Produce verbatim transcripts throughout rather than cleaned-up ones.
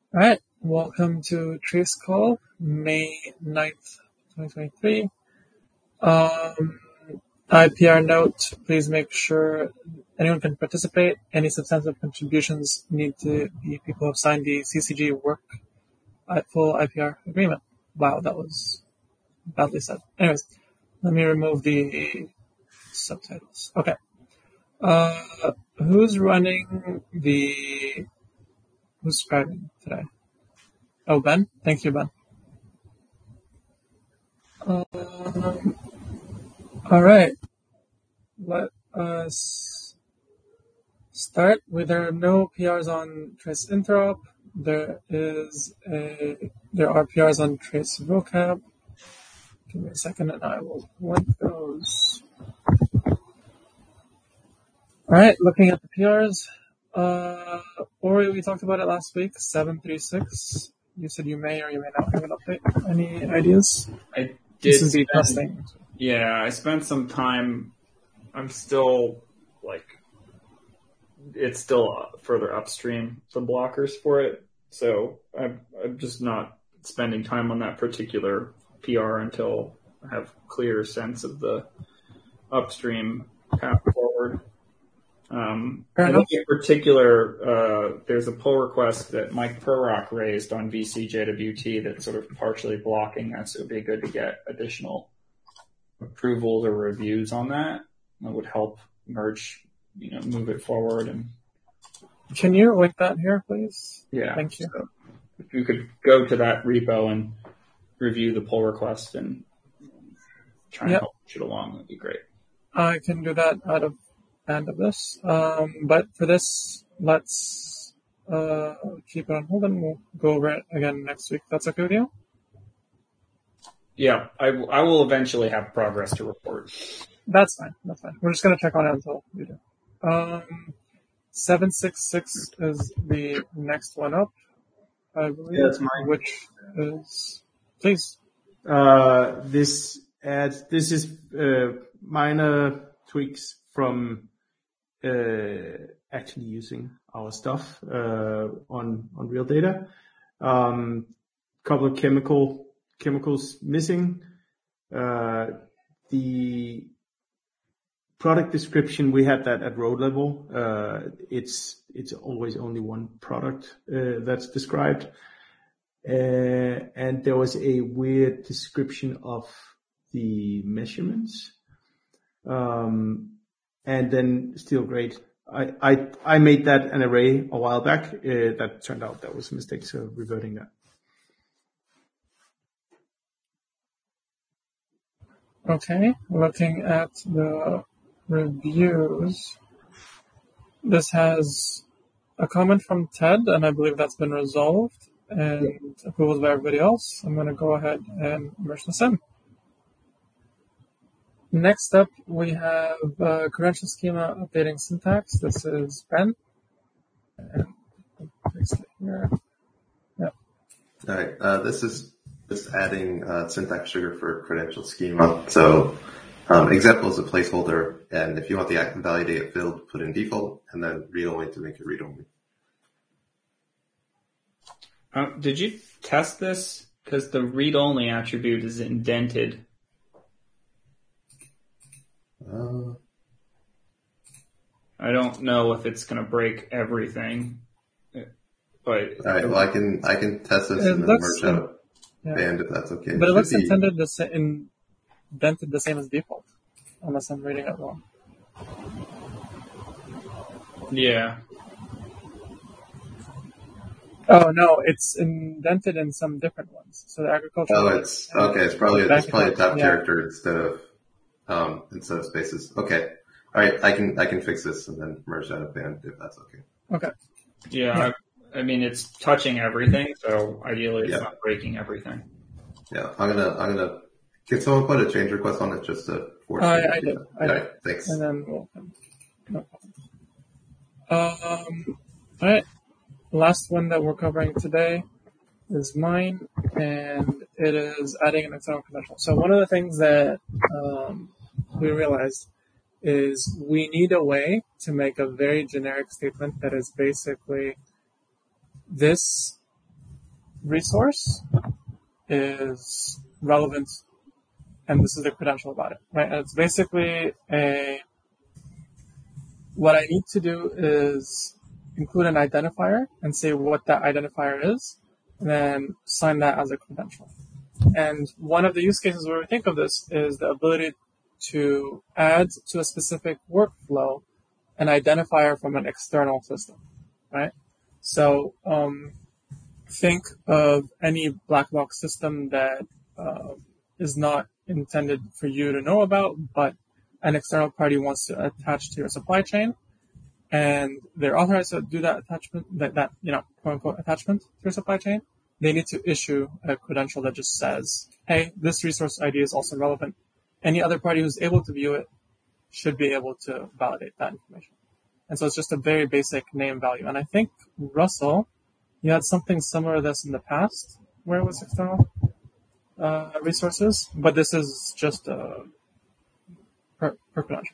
All right, welcome to Trace Call, May ninth, twenty twenty-three. Um, I P R note, please make sure anyone can participate. Any substantive contributions need to be people who have signed the C C G work at full I P R agreement. Wow, that was badly said. Anyways, let me remove the subtitles. Okay. Uh, who's running the, who's scribing today? Oh, Ben? Thank you, Ben. Um, all right. Let us start with there are no P Rs on Trace Interop. There is a there are P Rs on Trace Vocab. Give me a second and I will link those. Alright, looking at the P Rs. Uh Ori, we talked about it last week, seven three six. You said you may or you may not have an update. Any ideas? I did This is the spend, testing. Yeah, I spent some time. I'm still like, it's still further upstream, some blockers for it. So I'm, I'm just not spending time on that particular P R until I have clear sense of the upstream path forward. Um, Fair I enough. think in particular, uh, there's a pull request that Mike Perrock raised on V C J W T that's sort of partially blocking that, so it would be good to get additional approvals or reviews on that. That would help merge, you know, move it forward. And Can you link that here, please? yeah, Thank you. So if you could go to that repo and review the pull request and try and Yep. help push it along, that'd be great. I can do that out of end of this. Um, but for this, let's uh, keep it on hold and we'll go over it again next week. That's okay with you? Yeah, I, I will eventually have progress to report. That's fine. That's fine. We're just going to check on it until we do. Um, seven six six is the next one up, I believe. Yeah, that's mine. Which is, please. Uh, this adds, this is uh, minor tweaks from uh, actually using our stuff uh, on on real data. Um, couple of chemical chemicals missing. Uh, the product description, we had that at row level. Uh, it's it's always only one product uh, that's described. Uh, and there was a weird description of the measurements. Um, and then steel grade. I, I, I made that an array a while back. Uh, that turned out that was a mistake, so reverting that. Okay, looking at the reviews, this has a comment from Ted, and I believe that's been resolved, and approvals by everybody else. I'm going to go ahead and merge this in. Next up, we have uh, credential schema updating syntax. This is Ben. And paste it here. Yep. All right, uh, this is just adding uh, syntax trigger for credential schema. So um, example is a placeholder, and if you want the active validate field, put in default, and then read only to make it read only. Uh, did you test this? Because the read-only attribute is indented. Uh, I don't know if it's going to break everything, but all right, well, I can I can test this It and then looks- merge out Yeah. band if that's okay. But it should looks be- intended the sa- indented the same as default, unless I'm reading it wrong. yeah, Oh no, it's indented in some different ones. So the agricultural. Oh, it's okay. It's probably Back it's probably a it top up, yeah. character instead of um instead of spaces. Okay, all right. I can I can fix this and then merge that up band if that's okay. Okay. yeah. I, I mean, it's touching everything, so ideally it's Yeah. not breaking everything. Yeah, I'm gonna I'm gonna can someone put a change request on it just to force I- me to I do did. that? I All did. right, thanks. And then we'll. No problem. Um. All right. Last one that we're covering today is mine, and it is adding an external credential. So one of the things that um, we realized is we need a way to make a very generic statement that is basically this resource is relevant, and this is the credential about it, right? And it's basically a, what I need to do is include an identifier and say what that identifier is, and then sign that as a credential. And one of the use cases where we think of this is the ability to add to a specific workflow an identifier from an external system, right? So um, think of any black box system that uh, is not intended for you to know about, but an external party wants to attach to your supply chain, and they're authorized to do that attachment, that, that you know, quote unquote attachment to your supply chain. They need to issue a credential that just says, hey, this resource I D is also relevant. Any other party who's able to view it should be able to validate that information. And so it's just a very basic name value. And I think, Russell, you had something similar to this in the past where it was external uh, resources, but this is just uh, per, per credential.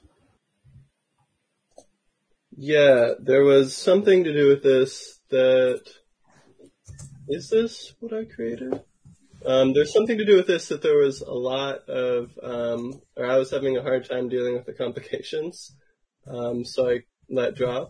Yeah, there was something to do with this that... Is this what I created? Um, there's something to do with this that there was a lot of, um, or I was having a hard time dealing with the complications, um, so I let drop.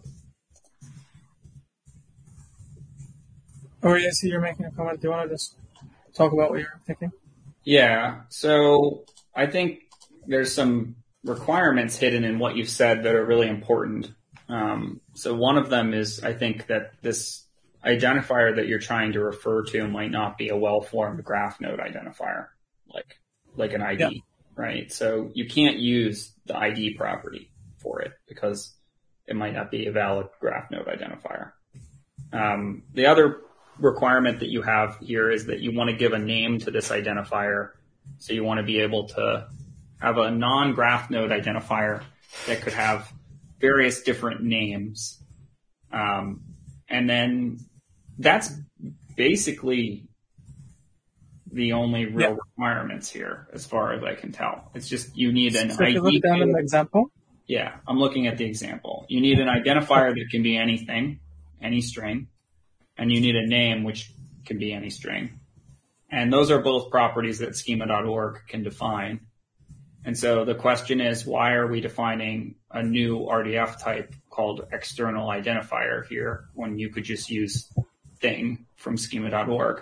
Oh, yeah, I see you're making a comment. Do you want to just talk about what you're thinking? Yeah, so I think there's some requirements hidden in what you've said that are really important. Um, so one of them is, I think, that this identifier that you're trying to refer to might not be a well-formed graph node identifier, like like an I D, yeah. Right? So you can't use the I D property for it because it might not be a valid graph node identifier. Um, the other requirement that you have here is that you want to give a name to this identifier. So you want to be able to have a non-graph node identifier that could have various different names. Um, and then that's basically the only real yeah. requirements here, as far as I can tell. It's just you need an so I D. If you look down in the example. Yeah, I'm looking at the example. You need an identifier that can be anything, any string, and you need a name which can be any string. And those are both properties that schema dot org can define. And so the question is, why are we defining a new R D F type called external identifier here when you could just use thing from schema dot org?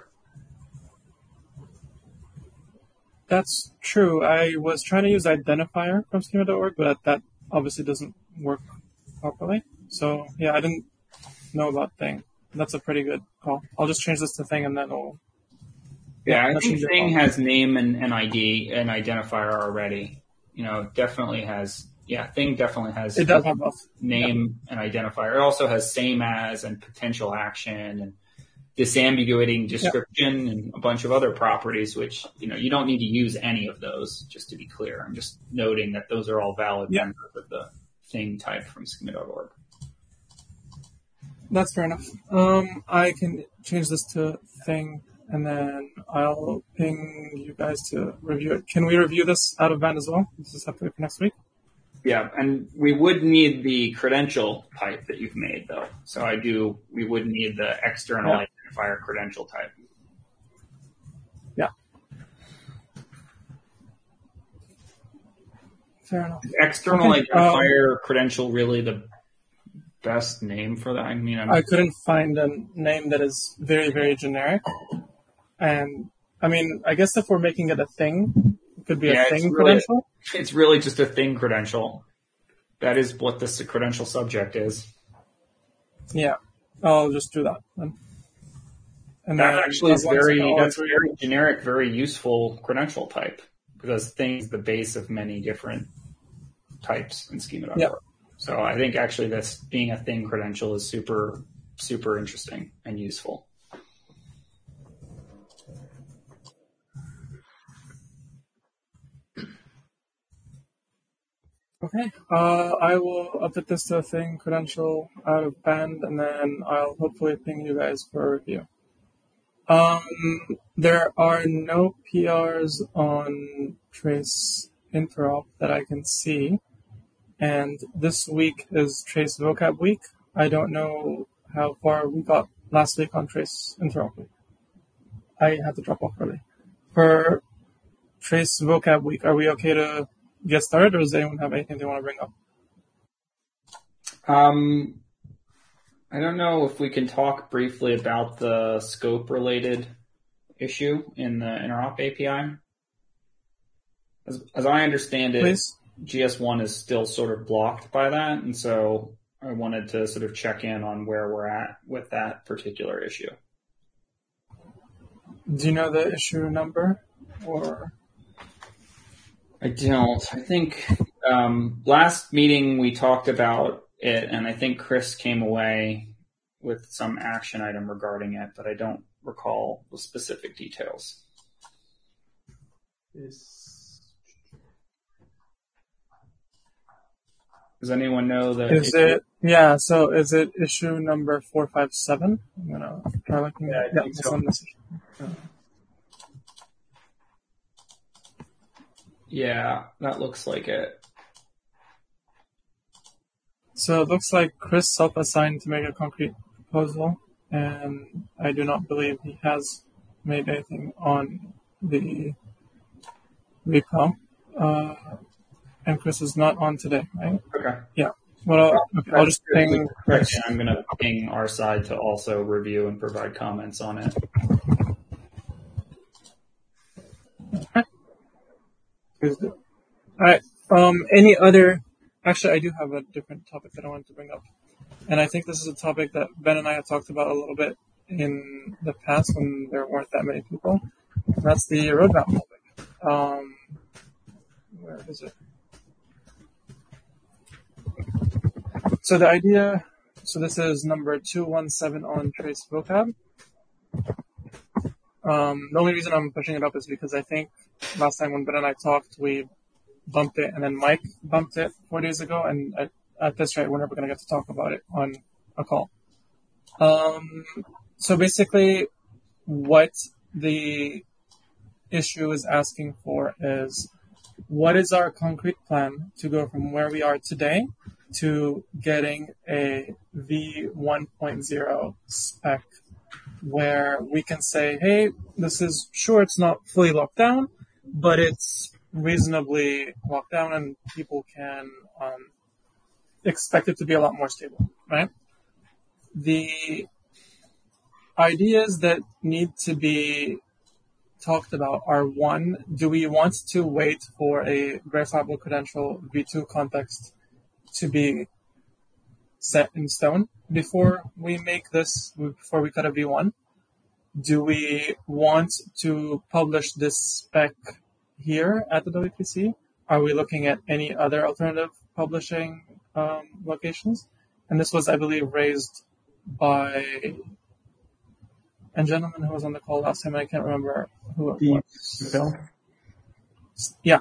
That's true. I was trying to use identifier from schema dot org, but that obviously doesn't work properly. So yeah, I didn't know about thing. That's a pretty good call. I'll just change this to thing and then we'll... Yeah, yeah I think thing has name and, and I D and identifier already. You know, definitely has... Yeah, thing definitely has it does have both. Name yeah. and identifier. It also has same as and potential action and disambiguating description yeah. and a bunch of other properties, which, you know, you don't need to use any of those, just to be clear. I'm just noting that those are all valid yeah. members of the thing type from schema dot org. That's fair enough. Um, I can change this to thing, and then I'll ping you guys to review it. Can we review this out of band as well? This is separate for next week. Yeah, and we would need the credential type that you've made, though. So I do, we would need the external yeah. identifier credential type. Yeah. Fair enough. Is external okay. identifier um, credential really the best name for that? I mean, I'm... I couldn't find a name that is very, very generic. And, I mean, I guess if we're making it a thing, it could be yeah, a thing really, credential. It's really just a thing credential. That is what this credential subject is. Yeah, I'll just do that then. And that then actually is very, that's very generic, very useful credential type because thing is the base of many different types in schema dot org. Yeah. So I think actually this being a thing credential is super, super interesting and useful. Okay, uh, I will update this to a thing credential out of band, and then I'll hopefully ping you guys for a review. Um, there are no P Rs on Trace Interop that I can see, and this week is Trace Vocab Week. I don't know how far we got last week on Trace Interop Week. I had to drop off early. For Trace Vocab Week, are we okay to get started, or does anyone have anything they want to bring up? Um, I don't know if we can talk briefly about the scope-related issue in the interop A P I. As, as I understand it, Please? G S one is still sort of blocked by that, and so I wanted to sort of check in on where we're at with that particular issue. Do you know the issue number, or? I don't. I think um, last meeting we talked about it, and I think Chris came away with some action item regarding it, but I don't recall the specific details. Is Does anyone know the Is issue? it, yeah, so is it issue number four five seven? I'm gonna try looking Yeah, I at yeah, think this so. one, this issue. Yeah, that looks like it. So it looks like Chris self-assigned to make a concrete proposal, and I do not believe he has made anything on the repo. Uh, and Chris is not on today, right? Okay. Yeah. Well, I'll, okay, I'll just ping Chris. I'm going to ping our side to also review and provide comments on it. All right. Um, any other? Actually, I do have a different topic that I wanted to bring up, and I think this is a topic that Ben and I have talked about a little bit in the past when there weren't that many people. And that's the roadmap topic. Um, where is it? So the idea. So this is number two one seven on Trace Vocab. Um, the only reason I'm pushing it up is because I think last time when Ben and I talked, we bumped it, and then Mike bumped it four days ago, and at, at this rate, we're never going to get to talk about it on a call. Um, so basically, what the issue is asking for is, what is our concrete plan to go from where we are today to getting a V one point oh spec where we can say, hey, this is, sure, it's not fully locked down, but it's reasonably locked down and people can um, expect it to be a lot more stable, right? The ideas that need to be talked about are, one, do we want to wait for a verifiable credential V two context to be set in stone before we make this, before we cut a V one? Do we want to publish this spec here at the W P C? Are we looking at any other alternative publishing um, locations? And this was, I believe, raised by a gentleman who was on the call last time. I can't remember who it was. Bill? Yeah.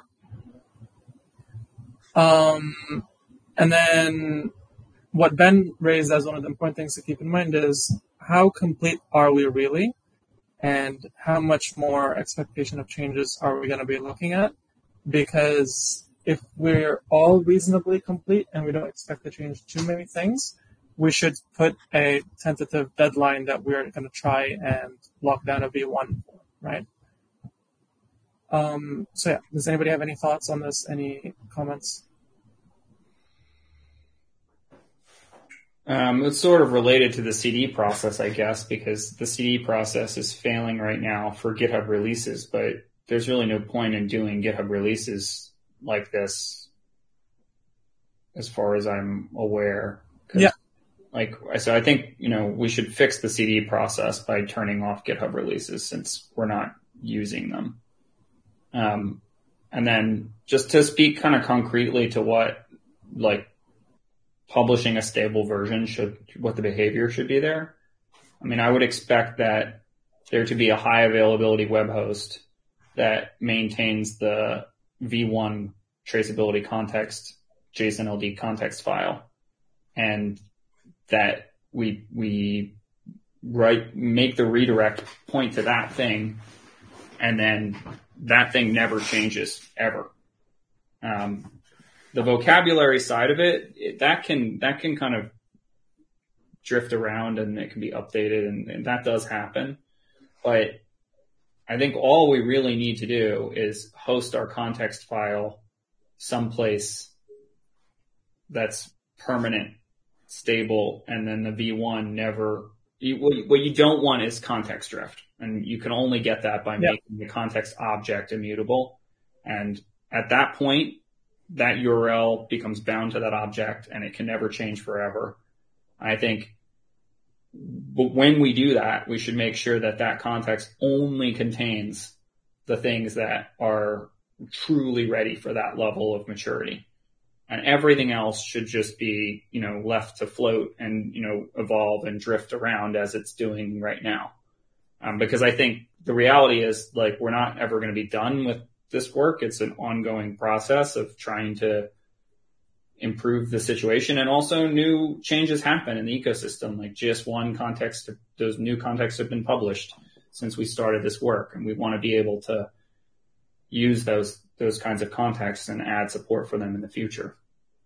Um, and then what Ben raised as one of the important things to keep in mind is, how complete are we really? And how much more expectation of changes are we going to be looking at? Because if we're all reasonably complete and we don't expect to change too many things, we should put a tentative deadline that we're going to try and lock down a V one for, right? Um, so yeah, does anybody have any thoughts on this? Any comments? Um, it's sort of related to the C D process, I guess, because the C D process is failing right now for GitHub releases, but there's really no point in doing GitHub releases like this, as far as I'm aware. Yeah. Like, so I think, you know, we should fix the C D process by turning off GitHub releases since we're not using them. Um, and then just to speak kind of concretely to what, like, publishing a stable version should, what the behavior should be there. I mean, I would expect that there to be a high availability web host that maintains the V one traceability context, JSON L D context file, and that we, we write, make the redirect point to that thing, and then that thing never changes ever. Um, The vocabulary side of it, it, that can that can kind of drift around and it can be updated, and, and that does happen. But I think all we really need to do is host our context file someplace that's permanent, stable, and then the V one never, you, what you don't want is context drift. And you can only get that by Yep. making the context object immutable. And at that point, that U R L becomes bound to that object and it can never change forever. I think but when we do that, we should make sure that that context only contains the things that are truly ready for that level of maturity. And everything else should just be, you know, left to float and, you know, evolve and drift around as it's doing right now. Um, because I think the reality is, like, we're not ever going to be done with this work. It's an ongoing process of trying to improve the situation, and also new changes happen in the ecosystem. Like G S one context, those new contexts have been published since we started this work, and we want to be able to use those those kinds of contexts and add support for them in the future.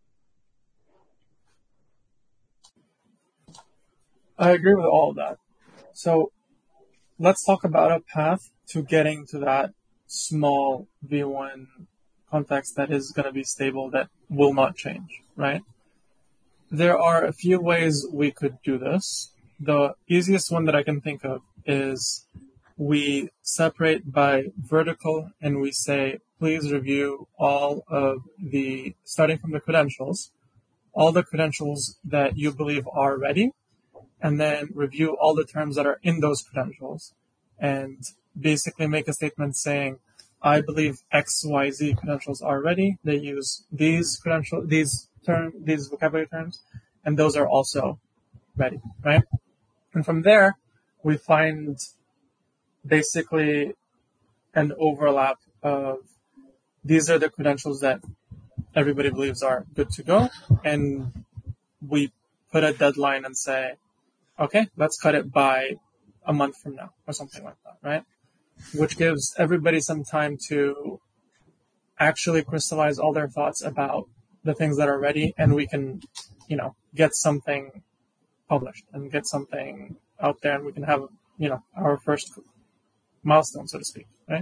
I agree with all of that. So let's talk about a path to getting to that small V one context that is going to be stable, that will not change, right? There are a few ways we could do this. The easiest one that I can think of is we separate by vertical and we say, please review all of the, starting from the credentials, all the credentials that you believe are ready, and then review all the terms that are in those credentials, and basically make a statement saying, I believe X Y Z credentials are ready. They use these credential, these term, these vocabulary terms, and those are also ready, right? And from there, we find basically an overlap of these are the credentials that everybody believes are good to go, and we put a deadline and say, okay, let's cut it by a month from now or something like that, right? Which gives everybody some time to actually crystallize all their thoughts about the things that are ready, and we can, you know, get something published and get something out there, and we can have, you know, our first milestone, so to speak, right?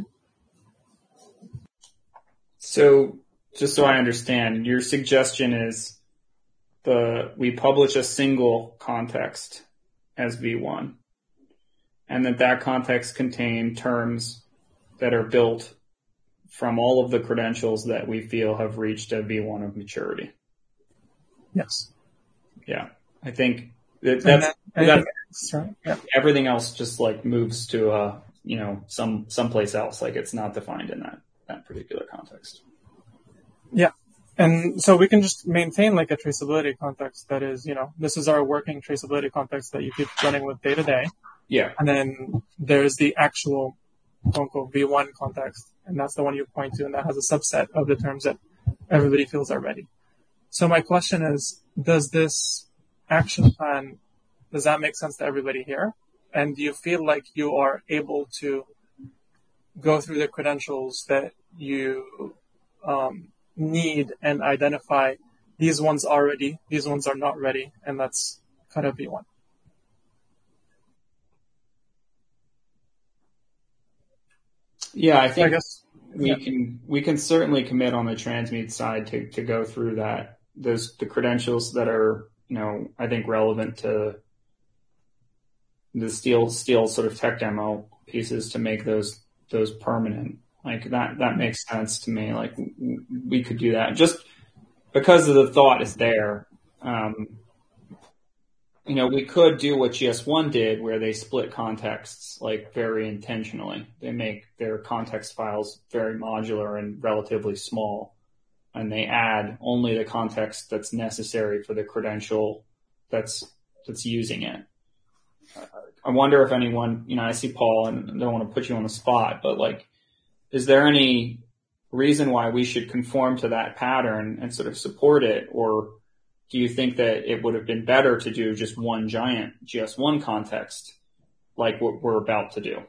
So just so I understand, your suggestion is the we publish a single context as V one, and that that context contain terms that are built from all of the credentials that we feel have reached a V one of maturity. Yes. Yeah, I think that that's, then, that's else, right? Yeah. Everything else just like moves to uh you know some someplace else, like it's not defined in that that particular context. Yeah. And so we can just maintain like a traceability context that is, you know, this is our working traceability context that you keep running with day to day. Yeah. And then there's the actual quote unquote V one context, and that's the one you point to, and that has a subset of the terms that everybody feels are ready. So my question is, does this action plan, does that make sense to everybody here? And do you feel like you are able to go through the credentials that you um, need and identify these ones are ready, these ones are not ready, and let's cut a V one? Yeah, I think I guess, we yeah. can we can certainly commit on the Transmute side to, to go through that. Those the credentials that are, you know, I think relevant to the steel steel sort of tech demo pieces to make those those permanent. Like that that makes sense to me. Like we could do that just because of the thought is there. Um, you know, we could do what G S one did, where they split contexts like very intentionally. They make their context files very modular and relatively small, and they add only the context that's necessary for the credential that's that's using it. I wonder if anyone, you know, I see Paul, and I don't want to put you on the spot, but like, is there any reason why we should conform to that pattern and sort of support it? Or do you think that it would have been better to do just one giant G S one context like what we're about to do?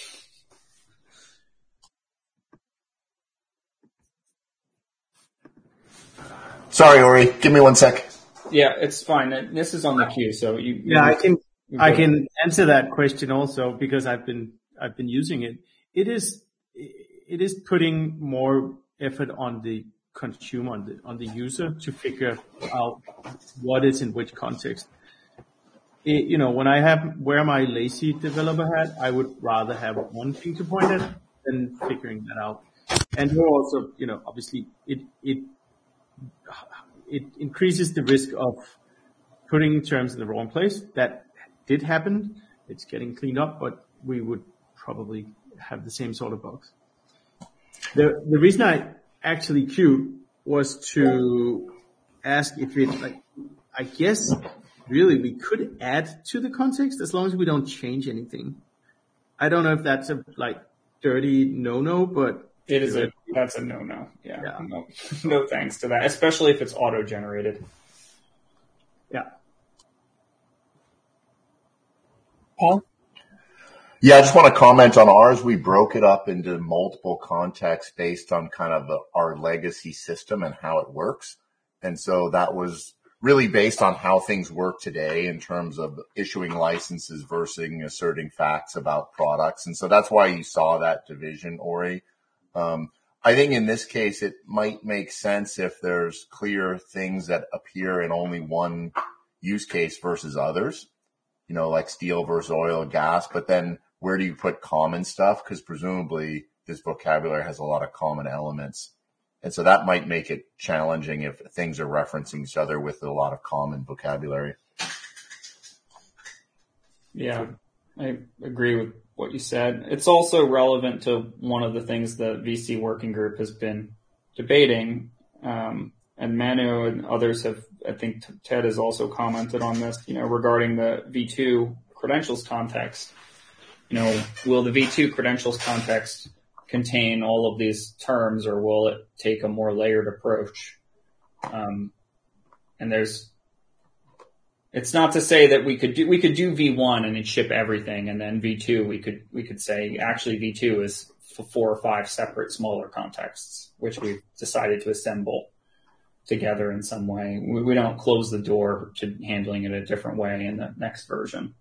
Sorry, Ori. Give me one sec. Yeah, it's fine. This is on the queue, so you. Yeah, I can you I can answer that question also because I've been I've been using it. it is it is putting more effort on the consumer, on the on the user to figure out what is in which context. It, you know, when I have wear my lazy developer hat, I would rather have one thing to point at than figuring that out. And here also, you know, obviously it it it increases the risk of putting terms in the wrong place. That did happen. It's getting cleaned up, but we would probably have the same sort of bugs. The the reason I actually queued was to ask if it, like, I guess really we could add to the context as long as we don't change anything. I don't know if that's a like dirty no-no, but it is a, that's a no-no. Yeah. yeah. No, no thanks to that, especially if it's auto-generated. Yeah. Paul? Yeah, I just want to comment on ours. We broke it up into multiple contexts based on kind of the, our legacy system and how it works. And so that was really based on how things work today in terms of issuing licenses versus asserting facts about products. And so that's why you saw that division, Ori. Um, I think in this case, it might make sense if there's clear things that appear in only one use case versus others, you know, like steel versus oil and gas. But then where do you put common stuff? Because presumably this vocabulary has a lot of common elements. And so that might make it challenging if things are referencing each other with a lot of common vocabulary. Yeah, I agree with what you said. It's also relevant to one of the things the V C working group has been debating. Um, and Manu and others have, I think Ted has also commented on this, you know, regarding the V two credentials context. You know, will the V two credentials context contain all of these terms, or will it take a more layered approach? Um, and there's, it's not to say that we could do, we could do V one and it'd ship everything. And then V two, we could, we could say actually V two is four or five separate smaller contexts, which we've decided to assemble together in some way. We, we don't close the door to handling it a different way in the next version.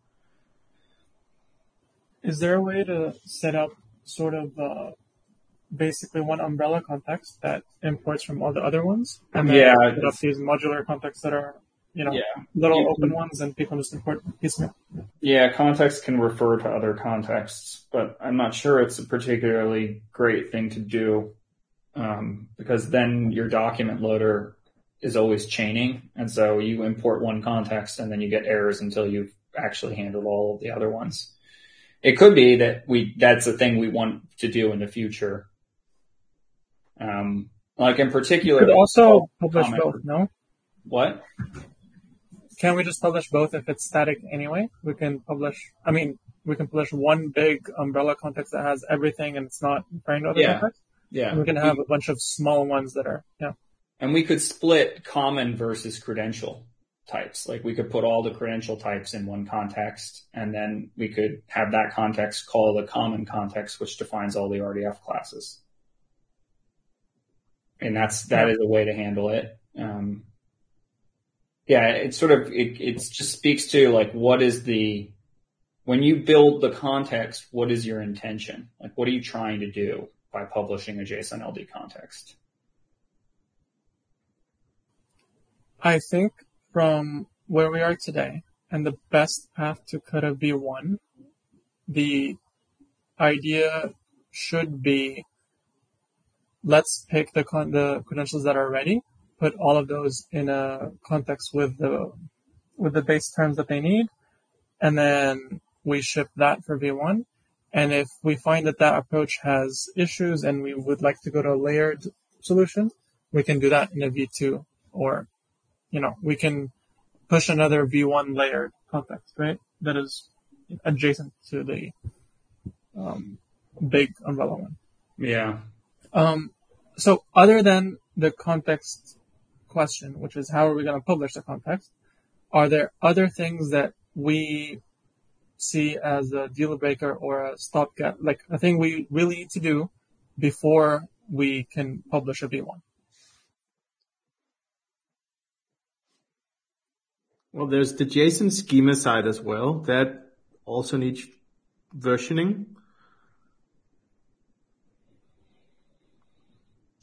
Is there a way to set up sort of uh, basically one umbrella context that imports from all the other ones? And then Yeah, set up these modular contexts that are, you know, Yeah. little You open can- ones, and people just import piecemeal. Yeah, context can refer to other contexts, but I'm not sure it's a particularly great thing to do, um, because then your document loader is always chaining, and so you import one context and then you get errors until you've actually handled all of the other ones. It could be that we that's a thing we want to do in the future. Um, like in particular, Could also publish comment- both, no? What? Can't we just publish both if it's static anyway? We can publish, I mean, we can publish one big umbrella context that has everything and it's not referring to other Yeah. contexts. Yeah. And we can have a bunch of small ones that are, yeah. And we could split common versus credential types. Like we could put all the credential types in one context, and then we could have that context call the common context, which defines all the R D F classes. And that's, that is a way to handle it. Um, yeah, it sort of, it, it just speaks to like, what is the, when you build the context, what is your intention? Like, what are you trying to do by publishing a JSON L D context? I think from where we are today and the best path to cut a V one, the idea should be, let's pick the con- the credentials that are ready, put all of those in a context with the with the base terms that they need, and then we ship that for V one. And if we find that that approach has issues and we would like to go to a layered solution, we can do that in a V two, or, you know, we can push another V one layered context, right? That is adjacent to the um, big umbrella one. Yeah. Um, so other than the context question, which is how are we going to publish the context, are there other things that we see as a deal breaker or a stopgap, like a thing we really need to do before we can publish a V one? Well, there's the JSON schema side as well. That also needs versioning.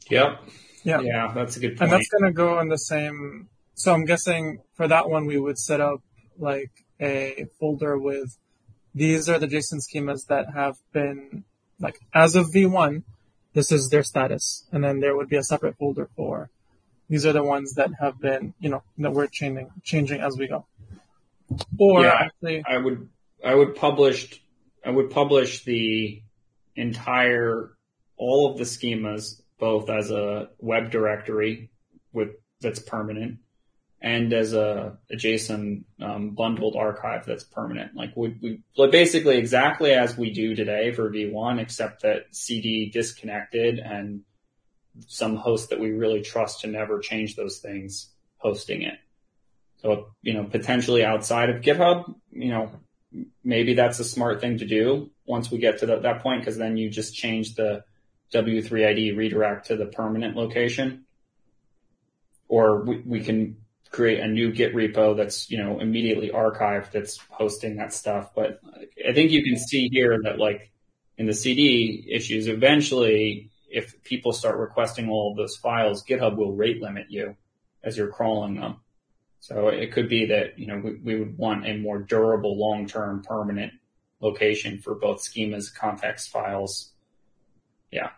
Yep. Yeah. Yeah, that's a good point. And that's going to go in the same. So I'm guessing for that one, we would set up like a folder with these are the JSON schemas that have been like as of V one, this is their status. And then there would be a separate folder for these are the ones that have been, you know, that we're changing, changing as we go. Or yeah, actually, I would, I would publish, I would publish the entire, all of the schemas, both as a web directory with that's permanent and as a, a JSON um, bundled archive that's permanent. Like we, we like basically exactly as we do today for V one, except that C D disconnected and some host that we really trust to never change those things hosting it. So, you know, potentially outside of GitHub, you know, maybe that's a smart thing to do once we get to the, that point, because then you just change the W three I D redirect to the permanent location. Or we, we can create a new Git repo that's, you know, immediately archived that's hosting that stuff. But I think you can see here that like in the C D issues, eventually if people start requesting all of those files, GitHub will rate limit you as you're crawling them. So it could be that, you know, we, we would want a more durable, long-term, permanent location for both schemas, context files. Yeah.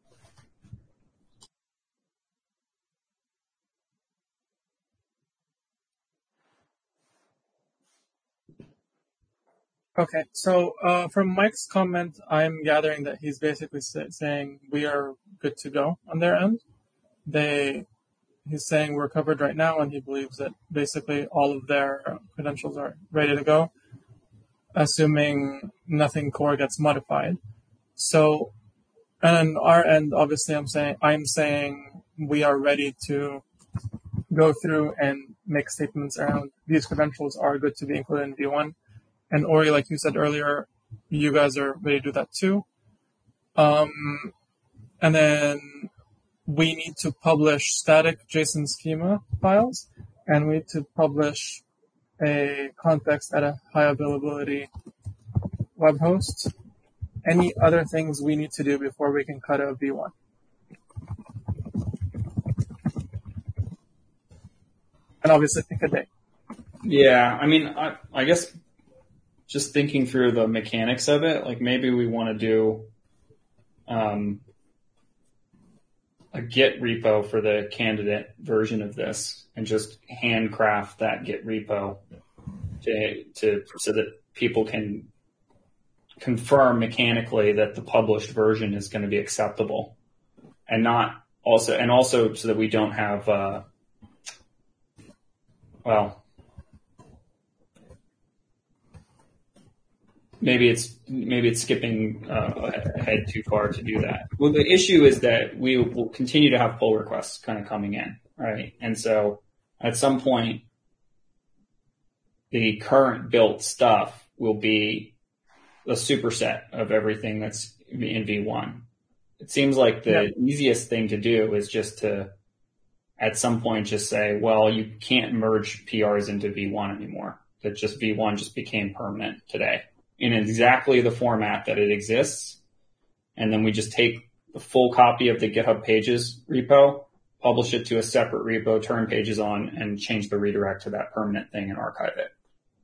okay. So uh, from Mike's comment, I'm gathering that he's basically say, saying we are good to go on their end. They, he's saying we're covered right now, and he believes that basically all of their credentials are ready to go, assuming nothing core gets modified. So, and on our end, obviously, I'm saying I'm saying we are ready to go through and make statements around these credentials are good to be included in V one. And Ori, like you said earlier, you guys are ready to do that too. Um, and then we need to publish static JSON schema files, and we need to publish a context at a high availability web host. Any other things we need to do before we can cut a V one? And obviously pick a date. Yeah, I mean, I, I guess just thinking through the mechanics of it, like maybe we want to do um, a Git repo for the candidate version of this and just handcraft that Git repo to, to so that people can confirm mechanically that the published version is going to be acceptable, and not also and also so that we don't have uh, well maybe it's maybe it's skipping uh, ahead too far to do that. Well, the issue is that we will continue to have pull requests kind of coming in, right? And so at some point, the current built stuff will be a superset of everything that's in V one. It seems like the yeah. easiest thing to do is just to, at some point, just say, well, you can't merge P Rs into V one anymore. That just V one just became permanent today in exactly the format that it exists. And then we just take the full copy of the GitHub Pages repo, publish it to a separate repo, turn Pages on, and change the redirect to that permanent thing and archive it.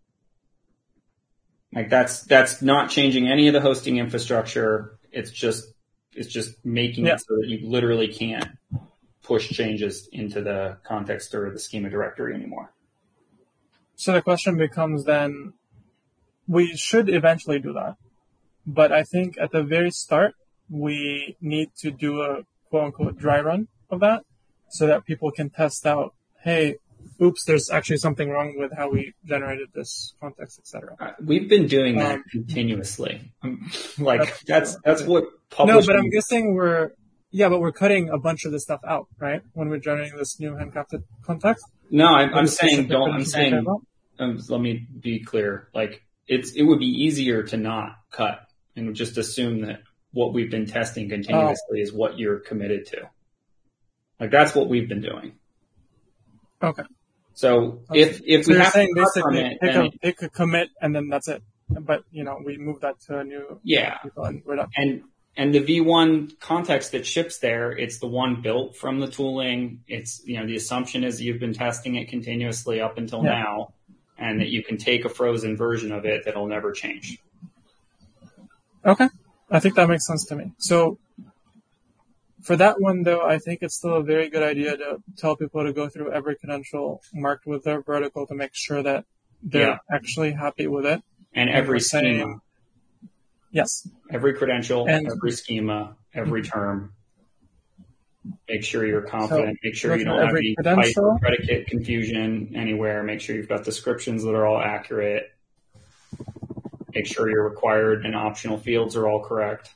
Like that's, that's not changing any of the hosting infrastructure. It's just, it's just making yeah. it so that you literally can't push changes into the context or the schema directory anymore. So the question becomes then, we should eventually do that. But I think at the very start, we need to do a quote unquote dry run of that so that people can test out, hey, oops, there's actually something wrong with how we generated this context, et cetera. Uh, we've been doing that um, continuously. Um, like that's, that's, that's what publishing. No, but I'm guessing we're, yeah, but we're cutting a bunch of this stuff out, right? When we're generating this new handcrafted context. No, I'm, I'm saying don't, I'm saying, um, let me be clear. Like it's, it would be easier to not cut and just assume that what we've been testing continuously oh. is what you're committed to. Like that's what we've been doing. Okay. So okay. if if so we have saying to basically it, pick, a, it, pick a commit and then that's it. But you know we move that to a new yeah, and we're done. And and the V one context that ships there, it's the one built from the tooling. It's, you know, the assumption is you've been testing it continuously up until yeah. now, and that you can take a frozen version of it that'll never change. Okay. I think that makes sense to me. So for that one, though, I think it's still a very good idea to tell people to go through every credential marked with their vertical to make sure that they're yeah. actually happy with it. And every schema. Yes. Every credential, and, every schema, every term. Make sure you're confident. So, make sure you don't have any type of predicate confusion anywhere. Make sure you've got descriptions that are all accurate. Make sure your required and optional fields are all correct.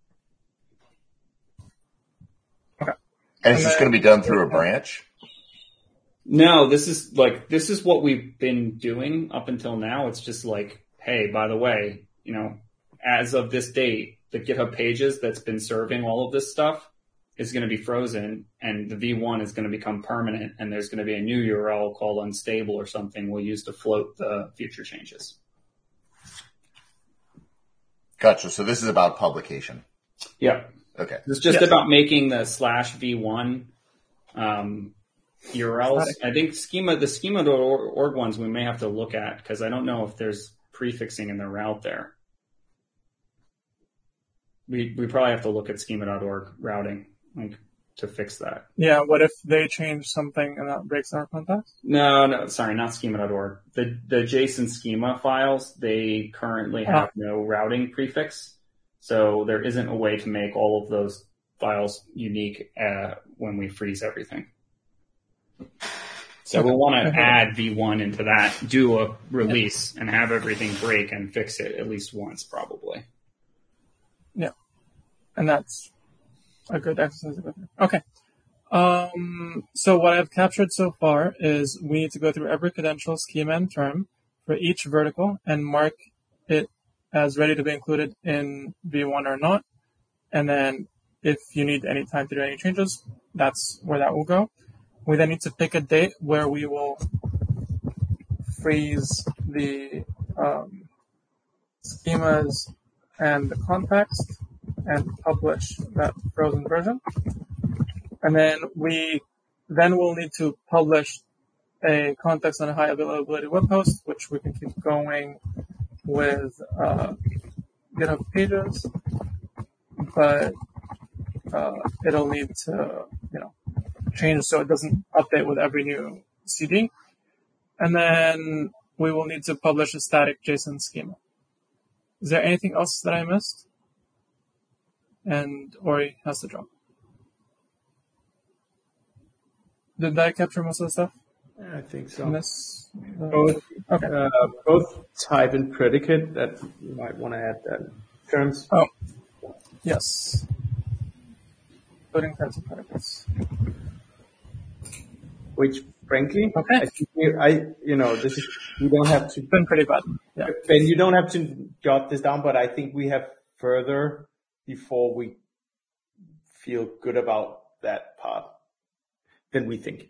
Okay. And is this going to be done through a branch? No, this is like, this is what we've been doing up until now. It's just like, hey, by the way, you know, as of this date, the GitHub pages that's been serving all of this stuff is going to be frozen, and the V one is going to become permanent, and there's going to be a new U R L called unstable or something we'll use to float the future changes. Gotcha. So this is about publication. Yeah. Okay. It's just yeah. about making the slash V one um, U R Ls. I think schema, the schema dot org ones we may have to look at because I don't know if there's prefixing in the route there. We we probably have to look at schema dot org routing like to fix that. Yeah. What if they change something and that breaks our context? No, no, sorry, not schema dot org. The the JSON schema files, they currently have oh. no routing prefix. So there isn't a way to make all of those files unique uh, when we freeze everything. So okay. we'll want to okay. add V one into that, do a release, yeah. and have everything break and fix it at least once, probably. Yeah. And that's a good exercise. Okay. Um, so what I've captured so far is we need to go through every credential, schema, and term for each vertical and mark it as ready to be included in V one or not. And then if you need any time to do any changes, that's where that will go. We then need to pick a date where we will freeze the um, schemas and the context and publish that frozen version. And then we then will need to publish a context on a high availability web host, which we can keep going with uh, GitHub pages, but uh, it'll need to, you know, change so it doesn't update with every new C D. And then we will need to publish a static JSON schema. Is there anything else that I missed? And Ori has to drop. Did I capture most of the stuff? I think so. This, uh, both, okay. uh, both type and predicate, that you might want to add that terms. Oh, yes. Coding types and predicates. Which, frankly, okay. I, think we, I, you know, this is, you don't have to. It's been pretty bad. Yeah. Ben, you don't have to jot this down, but I think we have further before we feel good about that part than we think.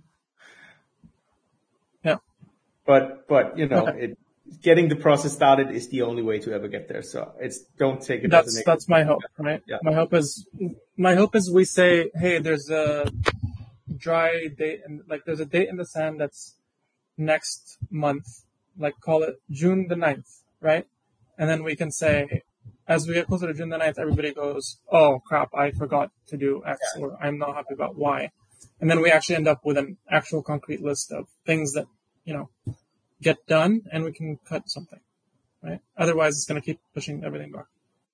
Yeah. But, but, you know, okay. it, getting the process started is the only way to ever get there. So it's, don't take it that's, as a negative. That's my hope, right? Yeah. My hope is, my hope is we say, hey, there's a dry date and like there's a date in the sand that's next month, like call it June the ninth, right? And then we can say, as we get closer to June the ninth, everybody goes, oh crap, I forgot to do X yeah. or I'm not happy about Y. And then we actually end up with an actual concrete list of things that, you know, get done and we can cut something, right? Otherwise it's going to keep pushing everything back.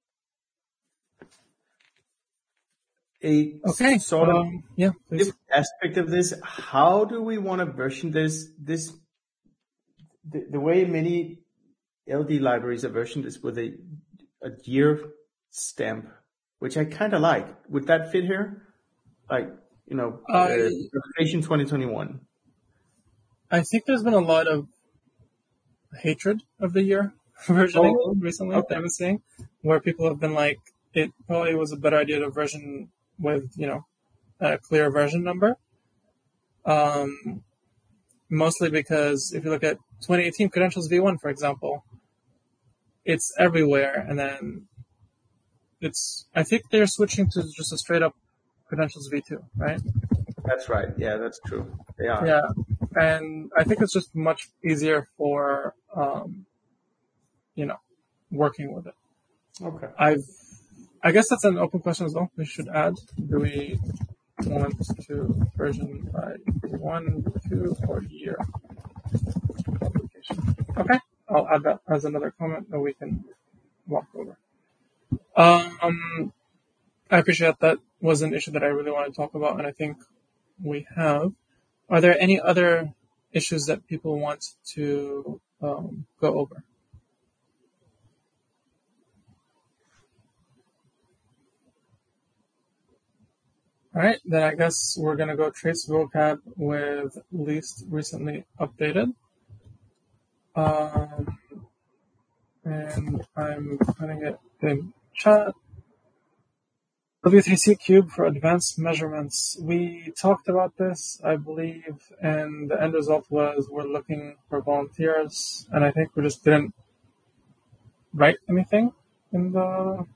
A okay, sort of um, yeah, please. aspect of this, how do we want to version this? This the, the way many L D libraries are versioned is with a a year stamp, which I kind of like. Would that fit here? Like, you know, uh, version twenty twenty-one. I think there's been a lot of hatred of the year versioning oh, recently okay. that I was seeing, where people have been like, it probably was a better idea to version with, you know, a clear version number. Um, mostly because if you look at twenty eighteen Credentials V one, for example, it's everywhere. And then it's, I think they're switching to just a straight up credentials v two, right? That's right. Yeah, that's true. They are. Yeah. And I think it's just much easier for, um, you know, working with it. Okay. I've, I guess that's an open question as well. We should add, do we want to version by one, two, or year publication? Okay. I'll add that as another comment that we can walk over. Um, I appreciate that was an issue that I really want to talk about, and I think we have. Are there any other issues that people want to um, go over? All right, then I guess we're going to go trace vocab with least recently updated. Um, and I'm putting it in chat. W three C cube for advanced measurements. We talked about this, I believe, and the end result was we're looking for volunteers, and I think we just didn't write anything in the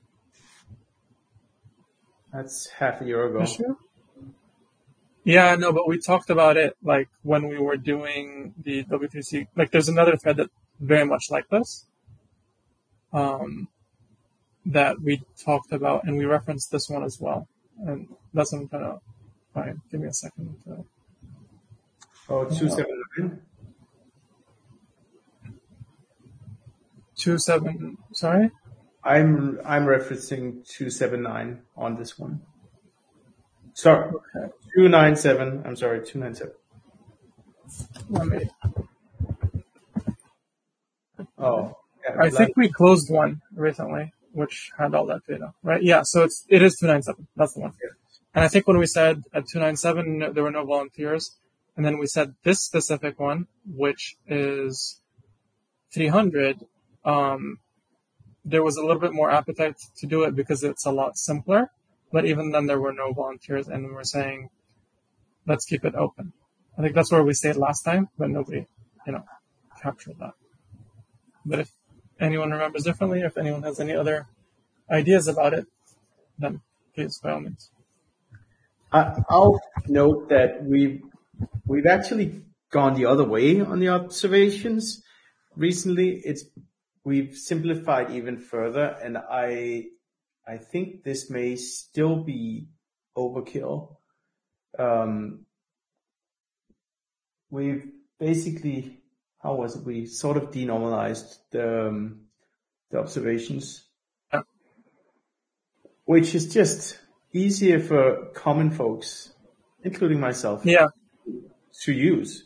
That's half a year ago. issue. Yeah, no, but we talked about it like when we were doing the W three C. Like, there's another thread that very much like this. Um. That we talked about, and we referenced this one as well. And that's what I'm trying to find. Give me a second. To, Oh, two seven nine. two seven. Sorry. I'm I'm referencing two seven nine on this one. Sorry, Okay. two nine seven. I'm sorry, two nine seven. Let me. Oh, yeah, I think we closed one recently, which had all that data, right? Yeah. So it's it is two nine seven. That's the one. Yeah. And I think when we said at two nine seven there were no volunteers, and then we said this specific one, which is three hundred. Um, there was a little bit more appetite to do it because it's a lot simpler. But even then, there were no volunteers, and we were saying, let's keep it open. I think that's where we stayed last time, but nobody, you know, captured that. But if anyone remembers differently, if anyone has any other ideas about it, then please, by all means. I, I'll note that we've we've actually gone the other way on the observations recently. It's we've simplified even further, and I I think this may still be overkill. Um, we've basically, how was it? We sort of denormalized the um, the observations, Yeah. which is just easier for common folks, including myself, Yeah. to use.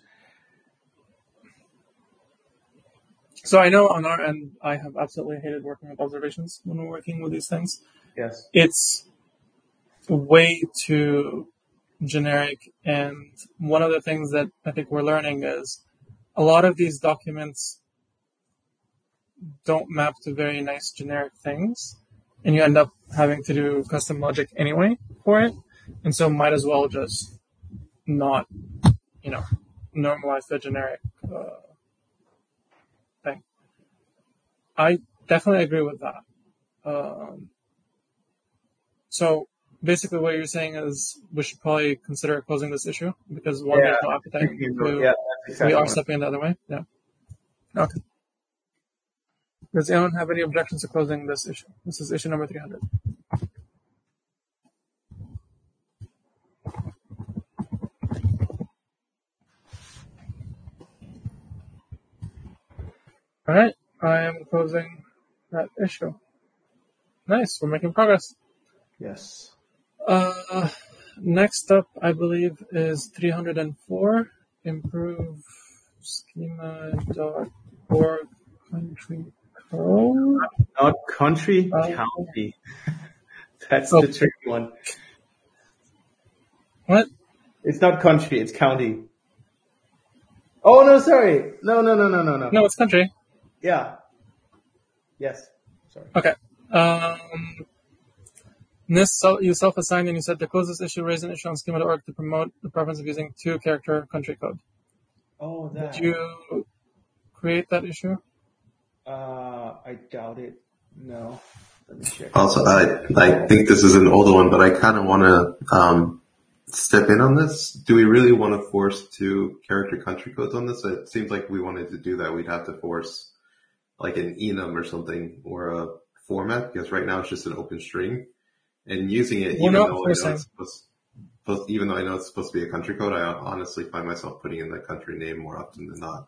So I know on our end, I have absolutely hated working with observations when we're working with these things. Yes. It's way too generic. And one of the things that I think we're learning is a lot of these documents don't map to very nice generic things. And you end up having to do custom logic anyway for it. And so might as well just not, you know, normalize the generic uh, thing. I definitely agree with that. Um, so basically what you're saying is we should probably consider closing this issue because one, Yeah. there's no appetite. Two, Yeah, that's exactly we are what- stepping the other way. Yeah. Okay. Does anyone have any objections to closing this issue? This is issue number three hundred. All right. I am closing that issue. Nice. We're making progress. Yes. Uh, next up, I believe, is three hundred four. Improve schema dot org country code. Not country, Uh, county. That's oh. the tricky one. What? It's not country, it's county. Oh, no, sorry. No, no, no, no, no, no. No, it's country. Yeah. Yes. Sorry. Okay. Um, this so you self-assigned and you said to close this issue, raise an issue on schema dot org to promote the preference of using two-character country code. Oh, that. Did you create that issue? Uh, I doubt it. No. Let me check. Also, I I think this is an older one, but I kind of want to um, step in on this. Do we really want to force two character country codes on this? It seems like we wanted to do that. We'd have to force like an enum or something or a format, because right now it's just an open string. And using it, We're even not though I know forcing. it's supposed, supposed, even though I know it's supposed to be a country code, I honestly find myself putting in the country name more often than not.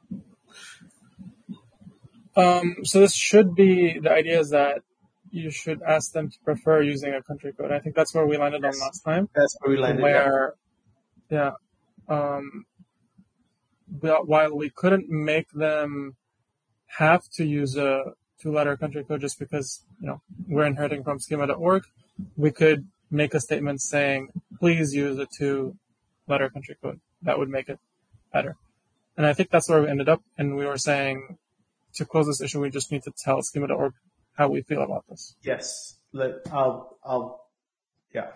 Um, so this should be, the idea is that you should ask them to prefer using a country code. I think that's where we landed on last time. That's where we landed. Where, yeah, um, but while we couldn't make them have to use a two-letter country code just because, you know, we're inheriting from schema dot org, we could make a statement saying, please use a two-letter country code. That would make it better. And I think that's where we ended up. And we were saying, to close this issue, we just need to tell schema dot org how we feel about this. Yes. Let, I'll, I'll, yeah.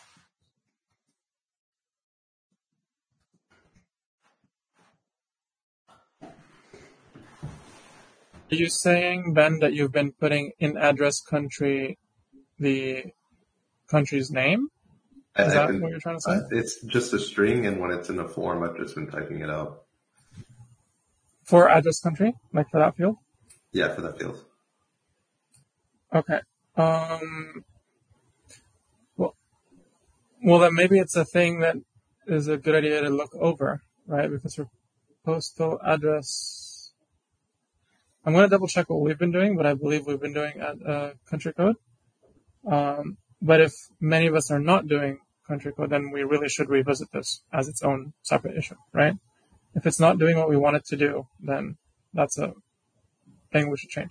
Are you saying, Ben, that you've been putting in address country the country's name? Is I, that I can, what you're trying to say? Uh, it's just a string, and when it's in a form, I've just been typing it out. For address country, like for that field? Yeah, for that field. Okay. Um, well, well, then maybe it's a thing that is a good idea to look over, right? Because for postal address, I'm going to double check what we've been doing, but I believe we've been doing at uh, country code. Um, but if many of us are not doing country code, then we really should revisit this as its own separate issue, right? If it's not doing what we want it to do, then that's a thing we should change.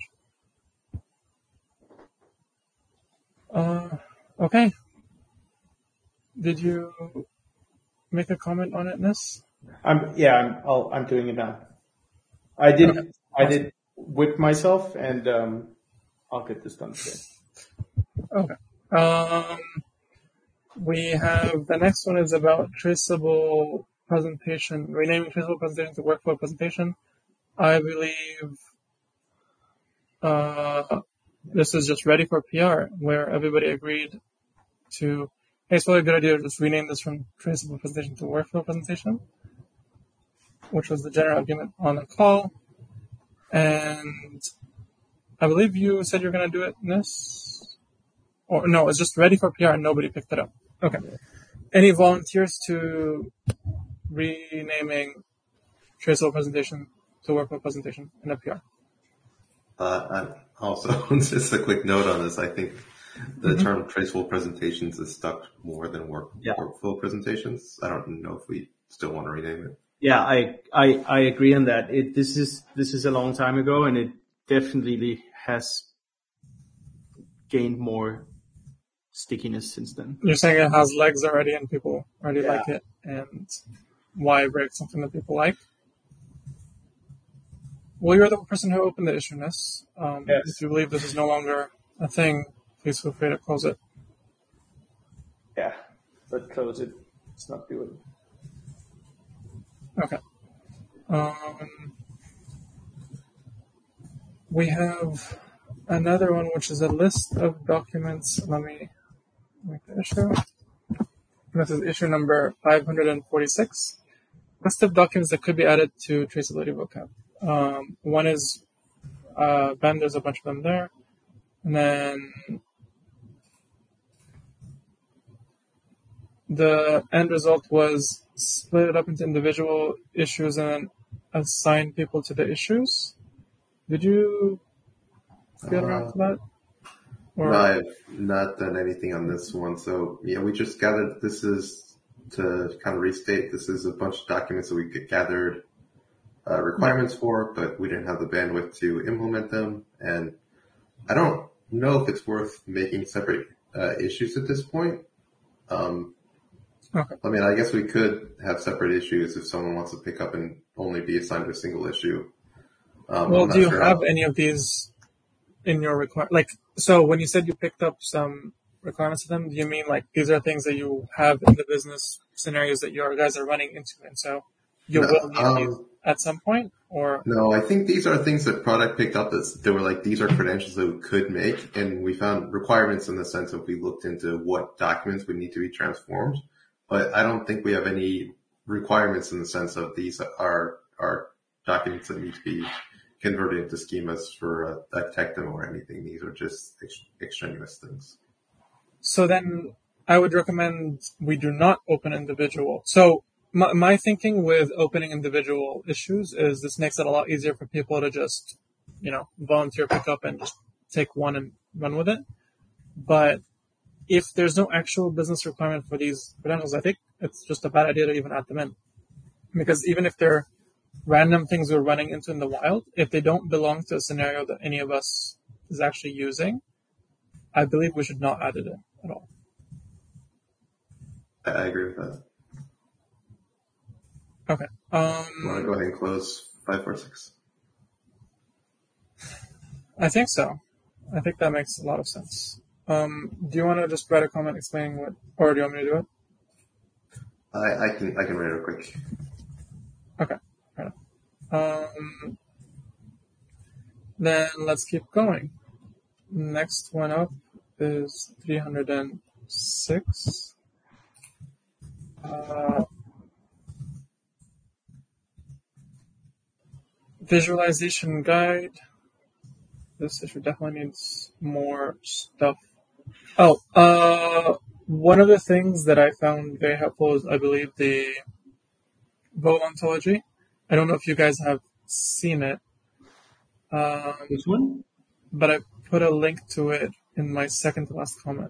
Uh, okay. Did you make a comment on it, Ness? I'm, yeah, I'm, I'll, I'm doing it now. I did, Okay. I did whip myself, and, um, I'll get this done today. Okay. Um, we have, the next one is about traceable presentation, renaming traceable presentation to workflow presentation. I believe, uh, this is just ready for P R, where everybody agreed to, hey, it's probably a good idea to just rename this from traceable presentation to workflow presentation, which was the general agreement on the call. And I believe you said you're going to do it, Ness? Or no, it's just ready for P R and nobody picked it up. Okay. Any volunteers to renaming traceable presentation to workflow presentation in a P R? Uh, and also, just a quick note on this. I think the mm-hmm. term traceable presentations is stuck more than work, yeah. workflow presentations. I don't know if we still want to rename it. Yeah, I, I, I agree on that. It, this is, this is a long time ago, and it definitely has gained more stickiness since then. You're saying it has legs already and people already yeah. like it, and why break something that people like? Well, you're the person who opened the issue, Ness. Um, yes. If you believe this is no longer a thing, please feel free to close it. Yeah, but close it. Let's not do it. Okay. Um, we have another one, which is a list of documents. Let me make the issue. This is issue number five hundred forty-six. List of documents that could be added to traceability vocab. Um, one is, uh, Ben, there's a bunch of them there. And then the end result was split it up into individual issues and then assign people to the issues. Did you get around uh, to that? Or? No, I've not done anything on this one. So yeah, we just gathered, this is to kind of restate, this is a bunch of documents that we gathered uh, requirements for, but we didn't have the bandwidth to implement them. And I don't know if it's worth making separate uh, issues at this point. Um, Okay. I mean, I guess we could have separate issues if someone wants to pick up and only be assigned to a single issue. Um, well, do you sure have how... any of these in your requirement? Like, so when you said you picked up some requirements of them, do you mean like these are things that you have in the business scenarios that your guys are running into? And so you No, will need um, these at some point, or No, I think these are things that product picked up as they were like, these are credentials that we could make, and we found requirements in the sense of we looked into what documents would need to be transformed, but I don't think we have any requirements in the sense of these are, are documents that need to be converted into schemas for a, a tech demo or anything. These are just ex- extraneous things. so then I would recommend we do not open individual. So my, my thinking with opening individual issues is this makes it a lot easier for people to just, you know, volunteer pick up and just take one and run with it. But if there's no actual business requirement for these credentials, I think it's just a bad idea to even add them in. Because even if they're random things we're running into in the wild, if they don't belong to a scenario that any of us is actually using, I believe we should not add it in at all. I, I agree with that. Okay. Um, You want to go ahead and close five four six? I think so. I think that makes a lot of sense. Um, do you want to just write a comment explaining what, or do you want me to do it? I, I can I can write it real quick. Okay. Right. Um, then let's keep going. Next one up is three hundred six. Uh, visualization guide. This issue definitely needs more stuff. Oh, uh, one of the things that I found very helpful is, I believe, the Vo ontology. I don't know if you guys have seen it, um, This one? but I put a link to it in my second to last comment.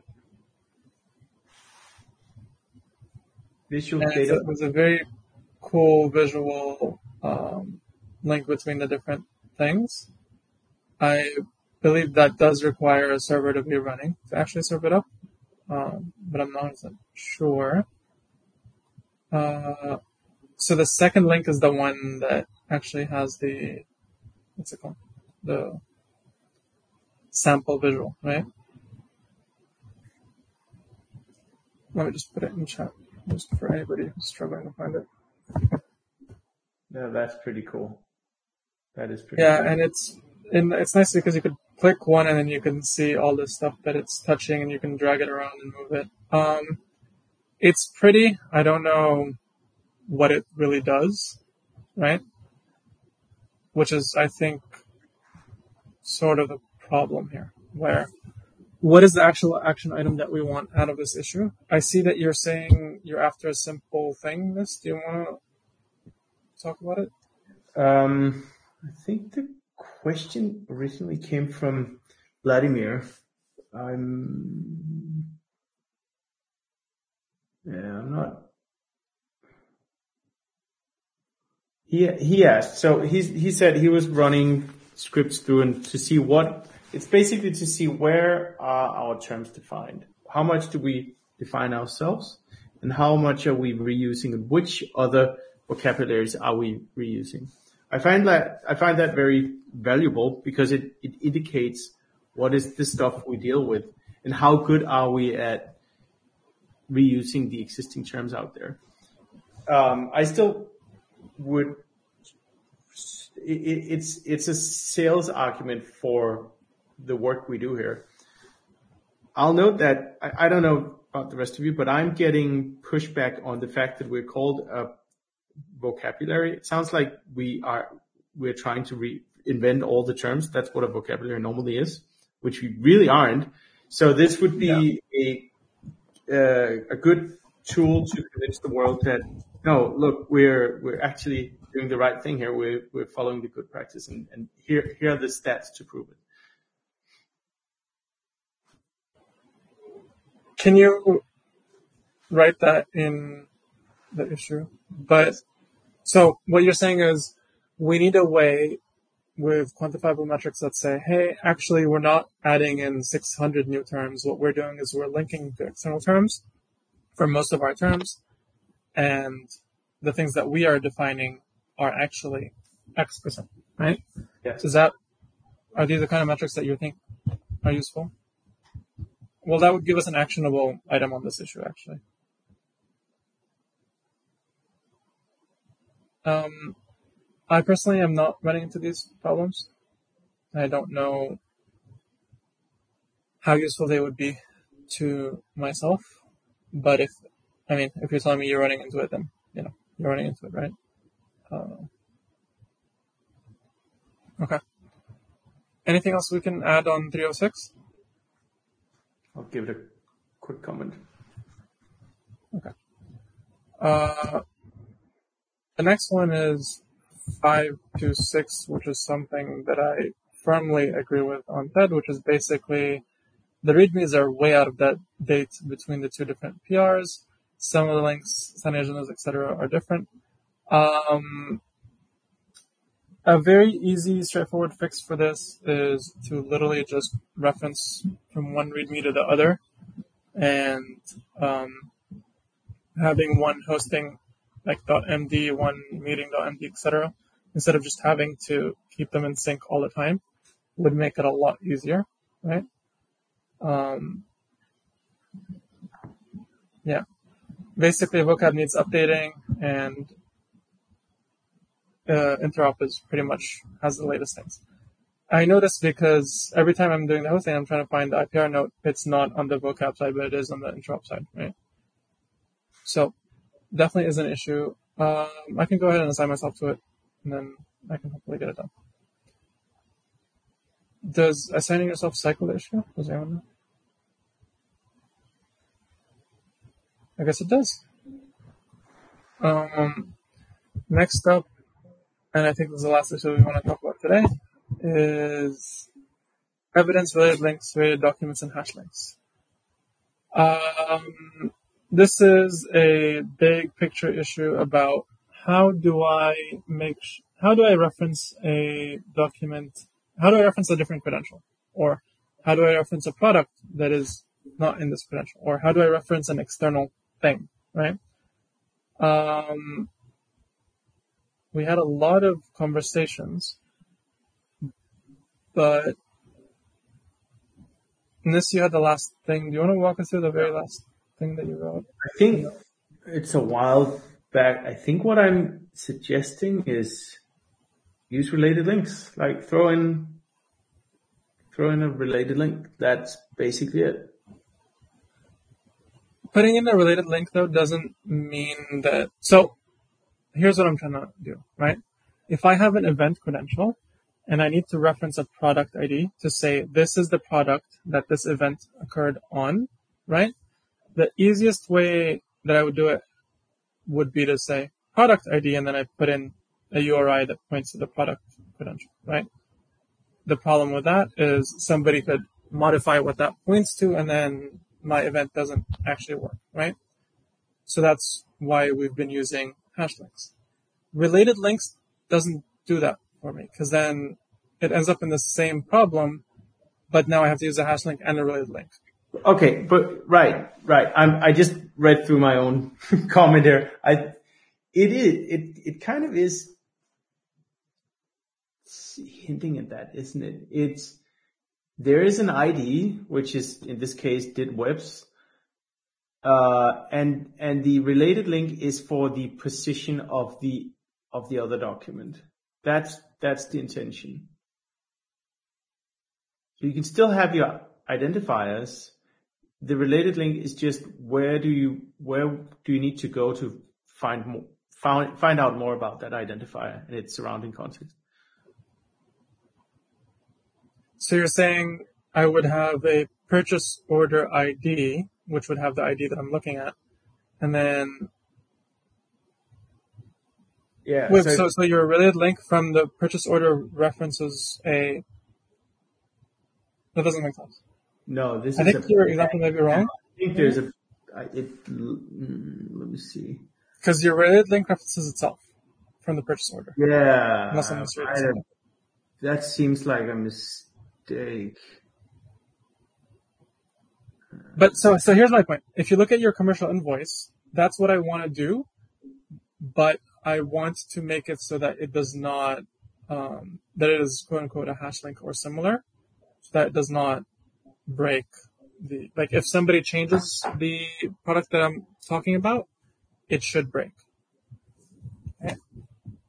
Visual And it's data. a, it was a very cool visual um, link between the different things. I believe that does require a server to be running to actually serve it up, um, but I'm not one hundred percent sure. Uh, so the second link is the one that actually has the, what's it called? The sample visual, right? Let me just put it in chat, just for anybody who's struggling to find it. No, that's pretty cool. That is pretty Yeah, cool. and it's and it's nice because you could click one and then you can see all the stuff that it's touching and you can drag it around and move it. Um, it's pretty. I don't know what it really does, right? Which is, I think, sort of the problem here. Where, what is the actual action item that we want out of this issue? I see that you're saying you're after a simple thing. This, do you want to talk about it? Um, I think the question originally came from Vladimir. I'm, yeah, I'm not. He he asked. So he he said he was running scripts through and to see what it's basically to see where are our terms defined. How much do we define ourselves, and how much are we reusing, and which other vocabularies are we reusing? I find that I find that very valuable because it, it indicates what is the stuff we deal with and how good are we at reusing the existing terms out there. Um, I still would. It, it's it's a sales argument for the work we do here. I'll note that I, I don't know about the rest of you, but I'm getting pushback on the fact that we're called a vocabulary. It sounds like we are we're trying to reinvent all the terms. That's what a vocabulary normally is, which we really aren't. So this would be yeah. a uh, a good tool to convince the world that no, look, we're we're actually doing the right thing here. We're we're following the good practice, and, and here here are the stats to prove it. Can you write that in the issue? But so what you're saying is we need a way with quantifiable metrics that say, hey, actually we're not adding in six hundred new terms. What we're doing is we're linking to external terms for most of our terms, and the things that we are defining are actually X percent, right? Yes. Is that, are these the kind of metrics that you think are useful? Well, that would give us an actionable item on this issue, actually. Um, I personally am not running into these problems. I don't know how useful they would be to myself. But if, I mean, if you're telling me you're running into it, then, you know, you're running into it, right? Uh, okay. Anything else we can add on three oh six? I'll give it a quick comment. Okay. Uh, the next one is five two six, which is something that I firmly agree with on TED, which is basically the readmes are way out of that date between the two different P Rs. Some of the links, some agendas, et cetera, are different. Um, a very easy, straightforward fix for this is to literally just reference from one readme to the other, and um, having one hosting like .md, one meeting.md, et cetera, instead of just having to keep them in sync all the time, would make it a lot easier, right? Um, yeah. Basically, vocab needs updating, and uh, interop is pretty much has the latest things. I know this because every time I'm doing the hosting, I'm trying to find the I P R note. It's not on the vocab side, but it is on the interop side, right? So, definitely is an issue. Um, I can go ahead and assign myself to it, and then I can hopefully get it done. Does assigning yourself cycle the issue? Does anyone know? I guess it does. Um, next up, and I think this is the last issue we want to talk about today, is evidence-related links, related documents, and hash links. Um, this is a big picture issue about how do I make, sh- how do I reference a document, how do I reference a different credential? Or how do I reference a product that is not in this credential? Or how do I reference an external thing, right? Um, we had a lot of conversations, but in this you had the last thing. Do you want to walk us through the very last thing that you wrote? I think it's a while back. I think what I'm suggesting is use related links. Like throw in, throw in a related link. That's basically it. Putting in a related link, though, doesn't mean that... So, here's what I'm trying to do, right? If I have an event credential, and I need to reference a product I D to say, this is the product that this event occurred on, right? The easiest way that I would do it would be to say, product I D, and then I put in a U R I that points to the product credential, right? The problem with that is somebody could modify what that points to, and then my event doesn't actually work, right? So that's why we've been using hash links. Related links doesn't do that for me, because then it ends up in the same problem, but now I have to use a hash link and a related link. Okay, but right, right. I'm, I just read through my own comment here. I, it is, it, it kind of is hinting at that, isn't it? It's, there is an I D, which is in this case did webs, uh, and and the related link is for the position of the of the other document. That's that's the intention. So you can still have your identifiers. The related link is just where do you where do you need to go to find more find find out more about that identifier and its surrounding context. So you're saying I would have a purchase order I D, which would have the I D that I'm looking at, and then yeah. Wait, So, so so your related link from the purchase order references a. That doesn't make sense. no, this I is think a, your example may be wrong. I think there's a I, it. mm, Let me see. Because your related link references itself from the purchase order. Yeah, Unless I'm misreading I- something. that seems like a mistake. But so so here's my point. If you look at your commercial invoice, that's what I want to do, but I want to make it so that it does not um, that it is quote unquote a hash link or similar, so that it does not break the like if somebody changes the product that I'm talking about, it should break. Okay.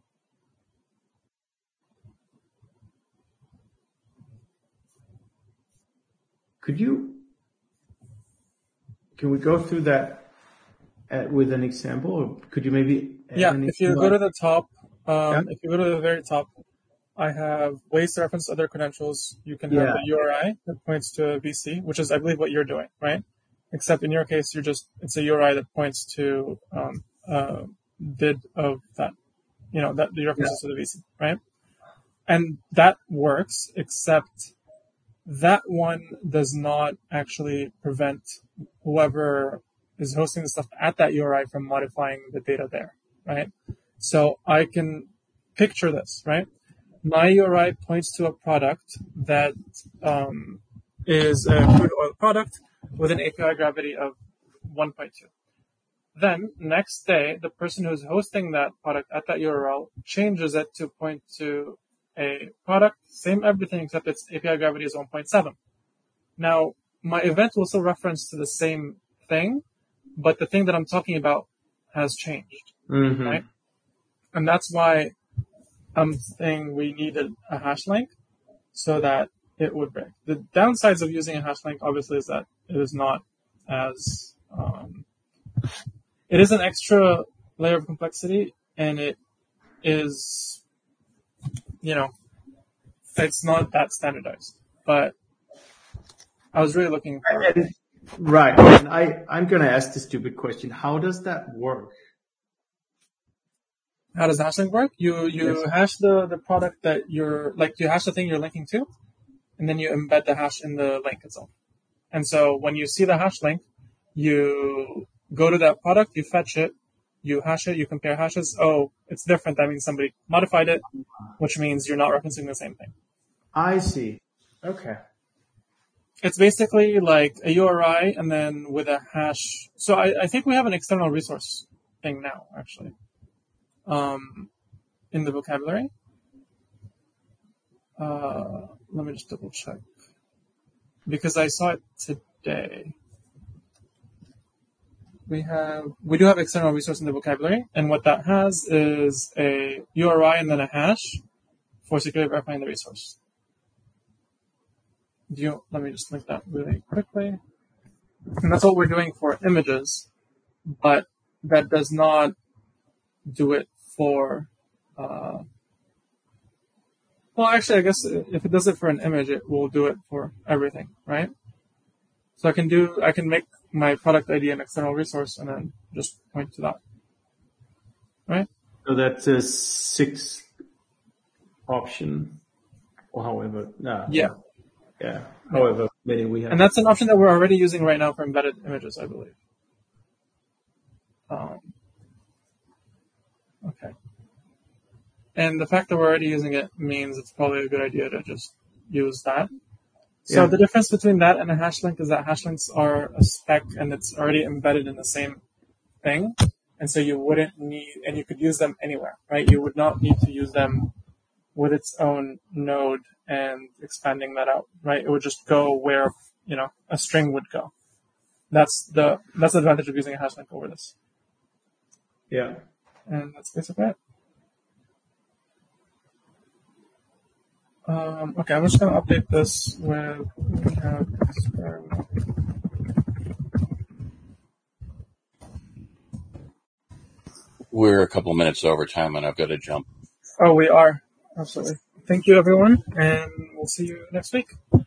could you, can we go through that at, with an example, or could you maybe? add Yeah, anything if you go like- to the top, um, Yeah. if you go to the very top, I have ways to reference other credentials. You can have Yeah. the U R I that points to a V C, which is, I believe, what you're doing, right? Except in your case, you're just, it's a U R I that points to, um, uh, bid of that, you know, that the references to the V C, right? And that works, except that one does not actually prevent whoever is hosting the stuff at that U R I from modifying the data there, right? So I can picture this, right? My U R I points to a product that um, is a crude oil product with an A P I gravity of one point two. Then, next day, the person who's hosting that product at that U R L changes it to point to a product, same everything, except its A P I gravity is one point seven. Now, my event will still reference to the same thing, but the thing that I'm talking about has changed, Mhm. right? And that's why I'm saying we needed a hash link so that it would break. The downsides of using a hash link, obviously, is that it is not as, um, it is an extra layer of complexity, and it is, you know, it's not that standardized. But I was really looking for And, right. And I, I'm going to ask the stupid question. How does that work? how does the hash link work? You you Yes. hash the, the product that you're, like, you hash the thing you're linking to, and then you embed the hash in the link itself. And so when you see the hash link, you go to that product, you fetch it, you hash it, you compare hashes. Oh, it's different. That means somebody modified it, which means you're not referencing the same thing. I see. Okay. It's basically like a U R I and then with a hash. So I, I think we have an external resource thing now, actually, um, in the vocabulary. Uh, let me just double check because I saw it today. We have, we do have external resource in the vocabulary, and what that has is a U R I and then a hash for securely verifying the resource. Do you, let me just link that really quickly. And that's what we're doing for images, but that does not do it for, uh, well, actually, I guess if it does it for an image, it will do it for everything, right? So I can do, I can make my product I D an external resource and then just point to that, right? So that's a sixth option, or however, no. Yeah. Yeah. However many we have. And that's an option that we're already using right now for embedded images, I believe. Um, okay. And the fact that we're already using it means it's probably a good idea to just use that. So Yeah. the difference between that and a hash link is that hash links are a spec and it's already embedded in the same thing. And so you wouldn't need, and you could use them anywhere, right? You would not need to use them with its own node and expanding that out, right? It would just go where, you know, a string would go. That's the, that's the advantage of using a hash link over this. Yeah. And that's basically it. Um, okay, I'm just going to update this with we have experiment. We're a couple minutes over time, and I've got to jump. Oh, we are. Absolutely. Thank you, everyone, and we'll see you next week.